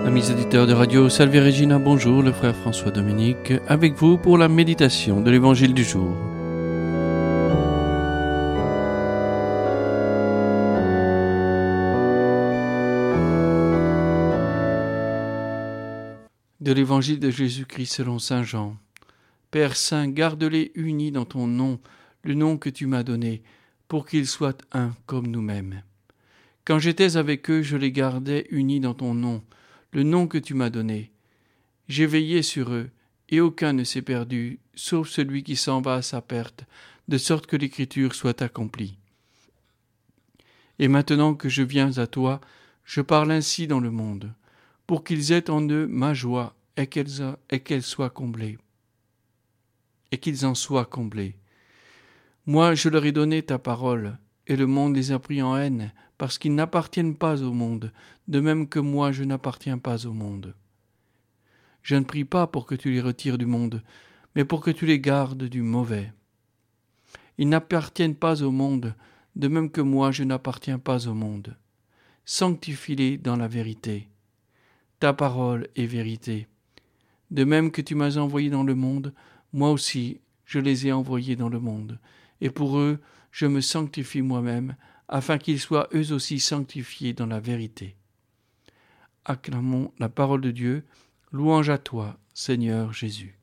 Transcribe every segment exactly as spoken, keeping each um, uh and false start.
Amis auditeurs de Radio Salve Regina, bonjour, le frère François Dominique, avec vous pour la méditation de l'évangile du jour. De l'évangile de Jésus-Christ selon saint Jean. Père Saint, garde-les unis dans ton nom, le nom que tu m'as donné, pour qu'ils soient un comme nous-mêmes. Quand j'étais avec eux, je les gardais unis dans ton nom, le nom que tu m'as donné. J'ai veillé sur eux, et aucun ne s'est perdu, sauf celui qui s'en va à sa perte, de sorte que l'écriture soit accomplie. Et maintenant que je viens à toi, je parle ainsi dans le monde, pour qu'ils aient en eux ma joie, et qu'elle, et qu'elle soit comblée, et qu'ils en soient comblés. Moi, je leur ai donné ta parole, et le monde les a pris en haine, parce qu'ils n'appartiennent pas au monde, de même que moi je n'appartiens pas au monde. Je ne prie pas pour que tu les retires du monde, mais pour que tu les gardes du mauvais. Ils n'appartiennent pas au monde, de même que moi je n'appartiens pas au monde. Sanctifie-les dans la vérité. Ta parole est vérité. De même que tu m'as envoyé dans le monde, moi aussi je les ai envoyés dans le monde, et pour eux je me sanctifie moi-même, afin qu'ils soient eux aussi sanctifiés dans la vérité. Acclamons la parole de Dieu, louange à toi, Seigneur Jésus.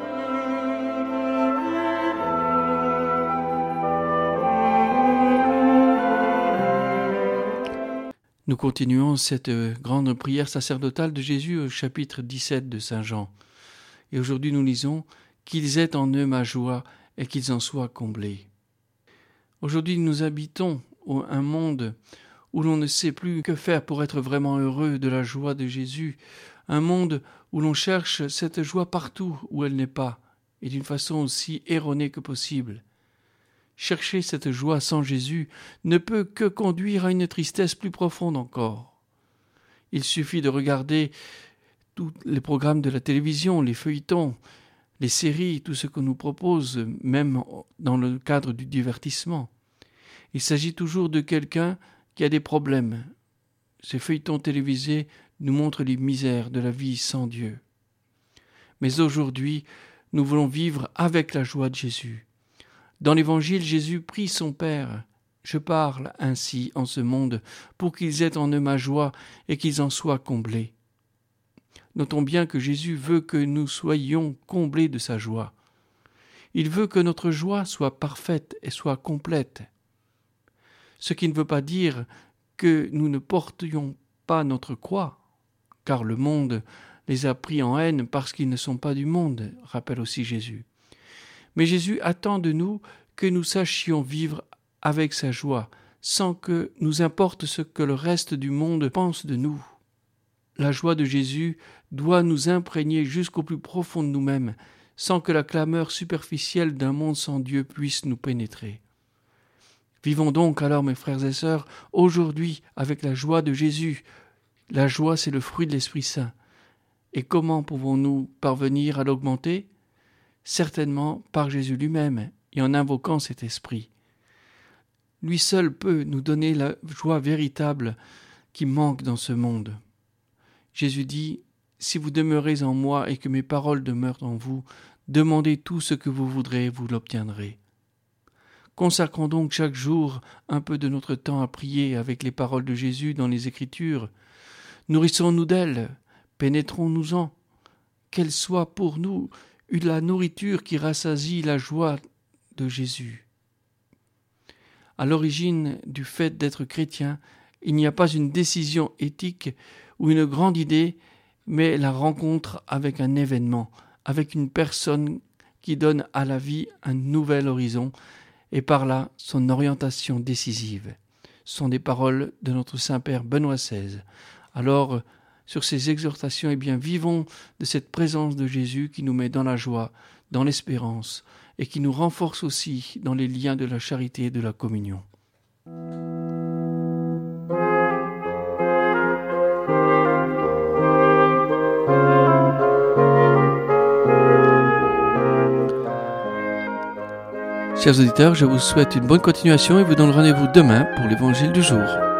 Nous continuons cette grande prière sacerdotale de Jésus au chapitre dix-sept de saint Jean. Et aujourd'hui nous lisons « Qu'ils aient en eux ma joie et qu'ils en soient comblés ». Aujourd'hui nous habitons un monde où l'on ne sait plus que faire pour être vraiment heureux de la joie de Jésus, un monde où l'on cherche cette joie partout où elle n'est pas, et d'une façon aussi erronée que possible. Chercher cette joie sans Jésus ne peut que conduire à une tristesse plus profonde encore. Il suffit de regarder tous les programmes de la télévision, les feuilletons, les séries, tout ce qu'on nous propose, même dans le cadre du divertissement. Il s'agit toujours de quelqu'un qui a des problèmes. Ces feuilletons télévisés nous montrent les misères de la vie sans Dieu. Mais aujourd'hui, nous voulons vivre avec la joie de Jésus. Dans l'Évangile, Jésus prie son Père. Je parle ainsi en ce monde pour qu'ils aient en eux ma joie et qu'ils en soient comblés. Notons bien que Jésus veut que nous soyons comblés de sa joie. Il veut que notre joie soit parfaite et soit complète. Ce qui ne veut pas dire que nous ne portions pas notre croix, car le monde les a pris en haine parce qu'ils ne sont pas du monde, rappelle aussi Jésus. Mais Jésus attend de nous que nous sachions vivre avec sa joie, sans que nous importe ce que le reste du monde pense de nous. La joie de Jésus doit nous imprégner jusqu'au plus profond de nous-mêmes, sans que la clameur superficielle d'un monde sans Dieu puisse nous pénétrer. Vivons donc alors, mes frères et sœurs, aujourd'hui avec la joie de Jésus. La joie, c'est le fruit de l'Esprit Saint. Et comment pouvons-nous parvenir à l'augmenter ? Certainement par Jésus lui-même et en invoquant cet Esprit. Lui seul peut nous donner la joie véritable qui manque dans ce monde. Jésus dit « Si vous demeurez en moi et que mes paroles demeurent en vous, demandez tout ce que vous voudrez, vous l'obtiendrez. » Consacrons donc chaque jour un peu de notre temps à prier avec les paroles de Jésus dans les Écritures. Nourrissons-nous d'elles, pénétrons-nous-en, qu'elle soit pour nous la nourriture qui rassasie la joie de Jésus. À l'origine du fait d'être chrétien, il n'y a pas une décision éthique ou une grande idée, mais la rencontre avec un événement, avec une personne qui donne à la vie un nouvel horizon, et par là son orientation décisive. Ce sont des paroles de notre Saint-Père Benoît seize. Alors, sur ces exhortations, eh bien, vivons de cette présence de Jésus qui nous met dans la joie, dans l'espérance, et qui nous renforce aussi dans les liens de la charité et de la communion. Chers auditeurs, je vous souhaite une bonne continuation et vous donne rendez-vous demain pour l'Évangile du jour.